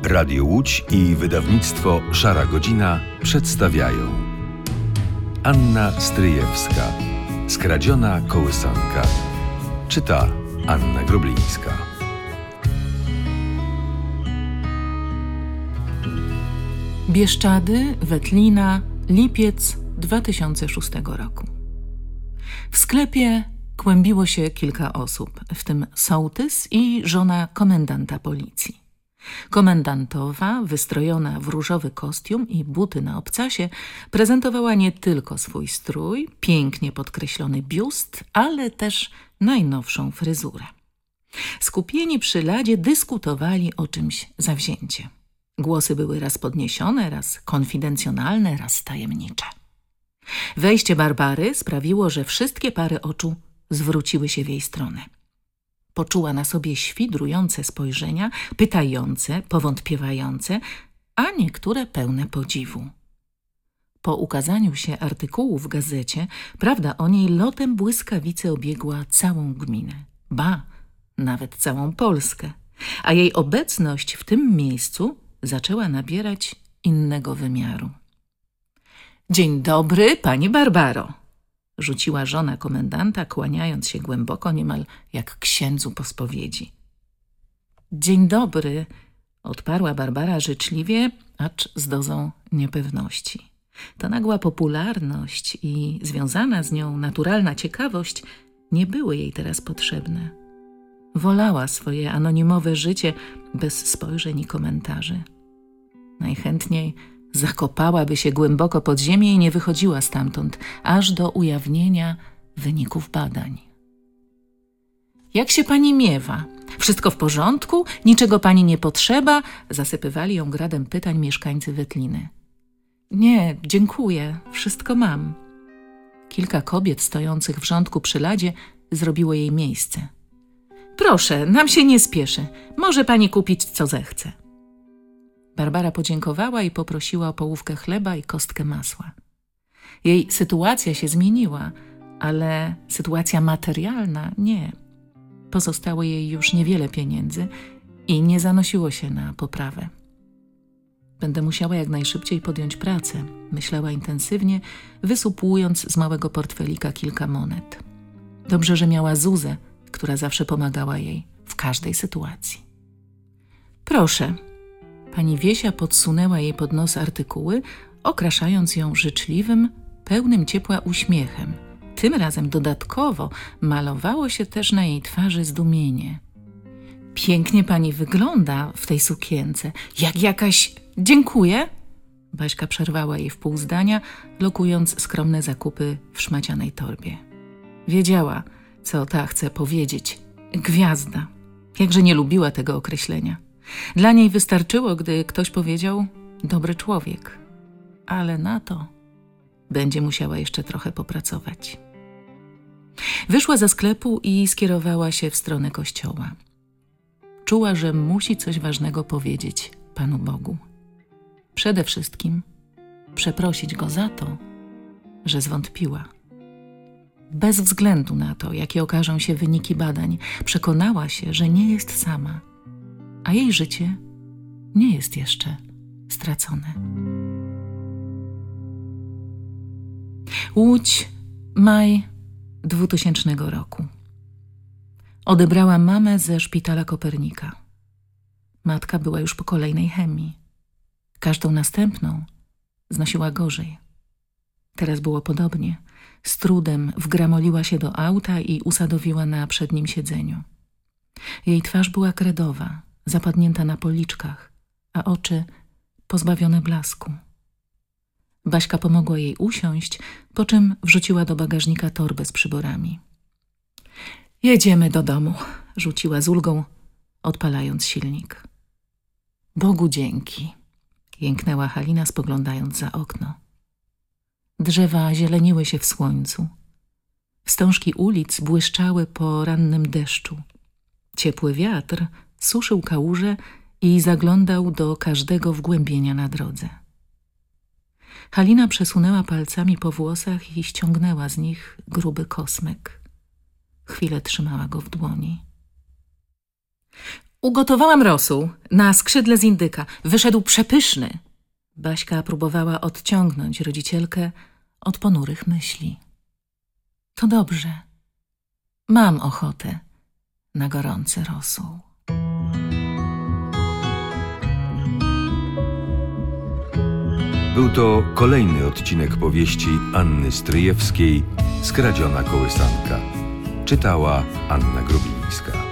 Radio Łódź i wydawnictwo Szara Godzina przedstawiają Anna Stryjewska. Skradziona kołysanka. Czyta Anna Groblińska. Bieszczady, Wetlina, lipiec 2006 roku. W sklepie kłębiło się kilka osób, w tym sołtys i żona komendanta policji. Komendantowa, wystrojona w różowy kostium i buty na obcasie, prezentowała nie tylko swój strój, pięknie podkreślony biust, ale też najnowszą fryzurę. Skupieni przy ladzie dyskutowali o czymś zawzięcie. Głosy były raz podniesione, raz konfidencjonalne, raz tajemnicze. Wejście Barbary sprawiło, że wszystkie pary oczu zwróciły się w jej stronę. Poczuła na sobie świdrujące spojrzenia, pytające, powątpiewające, a niektóre pełne podziwu. Po ukazaniu się artykułu w gazecie, prawda o niej lotem błyskawicy obiegła całą gminę, ba, nawet całą Polskę, a jej obecność w tym miejscu zaczęła nabierać innego wymiaru. Dzień dobry, pani Barbaro, rzuciła żona komendanta, kłaniając się głęboko, niemal jak księdzu po spowiedzi. Dzień dobry, odparła Barbara życzliwie, acz z dozą niepewności. Ta nagła popularność i związana z nią naturalna ciekawość nie były jej teraz potrzebne. Wolała swoje anonimowe życie bez spojrzeń i komentarzy. Najchętniej zakopałaby się głęboko pod ziemię i nie wychodziła stamtąd, aż do ujawnienia wyników badań. Jak się pani miewa? Wszystko w porządku? Niczego pani nie potrzeba? Zasypywali ją gradem pytań mieszkańcy Wetliny. Nie, dziękuję, wszystko mam. Kilka kobiet stojących w rządku przy ladzie zrobiło jej miejsce. Proszę, nam się nie spieszy. Może pani kupić, co zechce. Barbara podziękowała i poprosiła o połówkę chleba i kostkę masła. Jej sytuacja się zmieniła, ale sytuacja materialna nie. Pozostało jej już niewiele pieniędzy i nie zanosiło się na poprawę. Będę musiała jak najszybciej podjąć pracę, myślała intensywnie, wysupłując z małego portfelika kilka monet. Dobrze, że miała Zuzę, która zawsze pomagała jej w każdej sytuacji. Proszę. Pani Wiesia podsunęła jej pod nos artykuły, okraszając ją życzliwym, pełnym ciepła uśmiechem. Tym razem dodatkowo malowało się też na jej twarzy zdumienie. Pięknie pani wygląda w tej sukience. Jak jakaś... Dziękuję. Baśka przerwała jej w pół zdania, lokując skromne zakupy w szmacianej torbie. Wiedziała, co ta chce powiedzieć. Gwiazda. Jakże nie lubiła tego określenia. Dla niej wystarczyło, gdy ktoś powiedział dobry człowiek. Ale na to będzie musiała jeszcze trochę popracować. Wyszła ze sklepu i skierowała się w stronę kościoła. Czuła, że musi coś ważnego powiedzieć Panu Bogu. Przede wszystkim przeprosić Go za to, że zwątpiła. Bez względu na to, jakie okażą się wyniki badań, przekonała się, że nie jest sama, a jej życie nie jest jeszcze stracone. Łódź, maj 2000 roku. Odebrała mamę ze szpitala Kopernika. Matka była już po kolejnej chemii. Każdą następną znosiła gorzej. Teraz było podobnie. Z trudem wgramoliła się do auta i usadowiła na przednim siedzeniu. Jej twarz była kredowa, zapadnięta na policzkach, a oczy pozbawione blasku. Baśka pomogła jej usiąść, po czym wrzuciła do bagażnika torbę z przyborami. Jedziemy do domu, rzuciła z ulgą, odpalając silnik. Bogu dzięki, jęknęła Halina, spoglądając za okno. Drzewa zieleniły się w słońcu. Wstążki ulic błyszczały po rannym deszczu. Ciepły wiatr suszył kałuże i zaglądał do każdego wgłębienia na drodze. Halina przesunęła palcami po włosach i ściągnęła z nich gruby kosmyk. Chwilę trzymała go w dłoni. Ugotowałam rosół na skrzydle z indyka. Wyszedł przepyszny. Baśka próbowała odciągnąć rodzicielkę od ponurych myśli. To dobrze. Mam ochotę na gorący rosół. Był to kolejny odcinek powieści Anny Stryjewskiej Skradziona kołysanka. Czytała Anna Grubińska.